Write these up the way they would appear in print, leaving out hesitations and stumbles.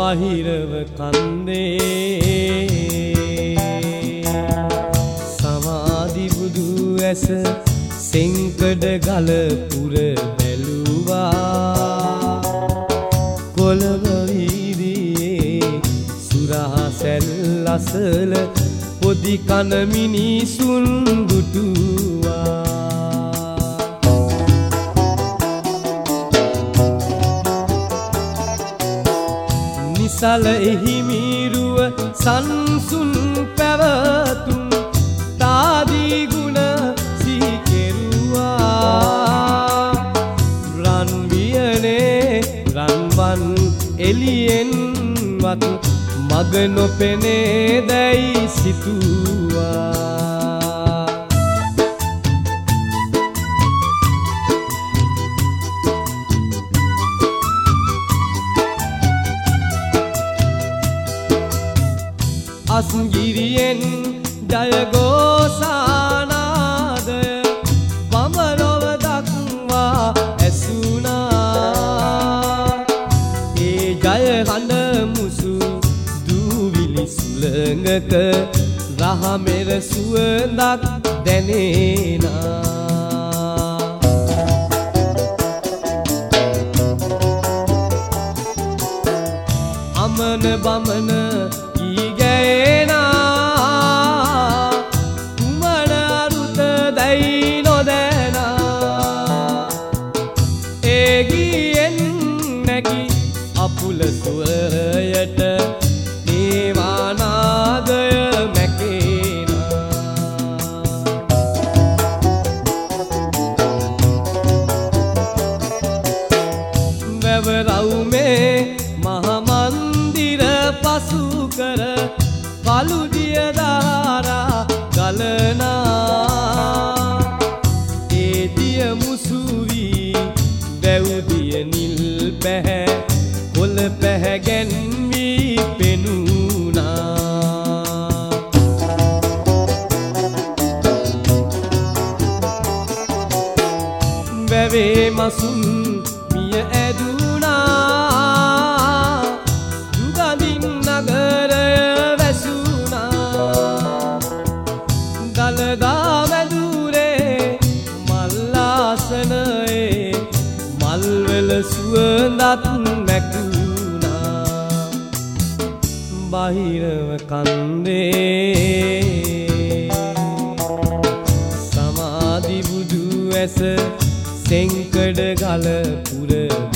බාහිරව කන්දේ සමාධි බුදු ඇස සෙන්කඩ ගල පුර බැලුවා කොළඹ වීදියේ සුරා සැල් අසල පොදි කන මිනිසුන් දුටුවා නිසල එහිමිරුව සංසුන් පැවතුම් තාදී ගුණ සිහිකෙරුවා රන් වියනේ රන්වන් එළියෙන් වත් මග නොපෙනේ දැයි සිතුවා අස්ගිරියෙන් ජයගෝසානාදය බඹලොව දක්වා ඇසුනා ඒ ජය හඬ මුසු දූවිලි සුළඟක රහමෙර සුවඳක් දැනෙනා අමන බමන අපුල ස්වරයට දේවානාදය මැකේනා වැවරවුමේ මහමන්දිර පසු කර කළුදිය දාරා ගලනා ඒ දිය මුසු වී වැව්දිය නිල් පැහැ කොළ පැහැගැන්වී පෙනුණා වැවේ මසුන් මිය ඇදුනා දුගඳින් නගරය වැසුණා දළදා වැදුරේ මල්ලාසනයේ මල්වල සුවඳත් මැකුණා බාහිරව කන්දේ සමාධි බුදු ඇස සෙන්කඩ ගල පුර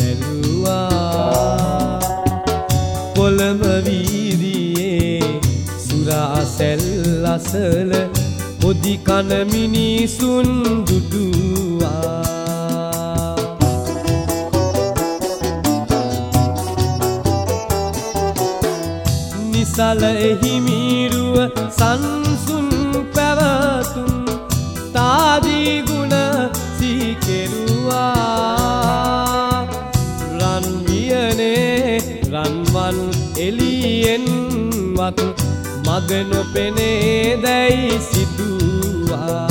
බැලුවා කොළඹ වීදියේ සුරා සැල් අසල පොදි කන මිනිසුන් දුටුවා නිසල එහිමිරුව සංසුන් පැවතුම් තාදී ගුණ සිහිකෙරුවා රන් වියනේ රන්වන් එළියෙන් වත් මග නොපෙනේ දැයි සිතුවා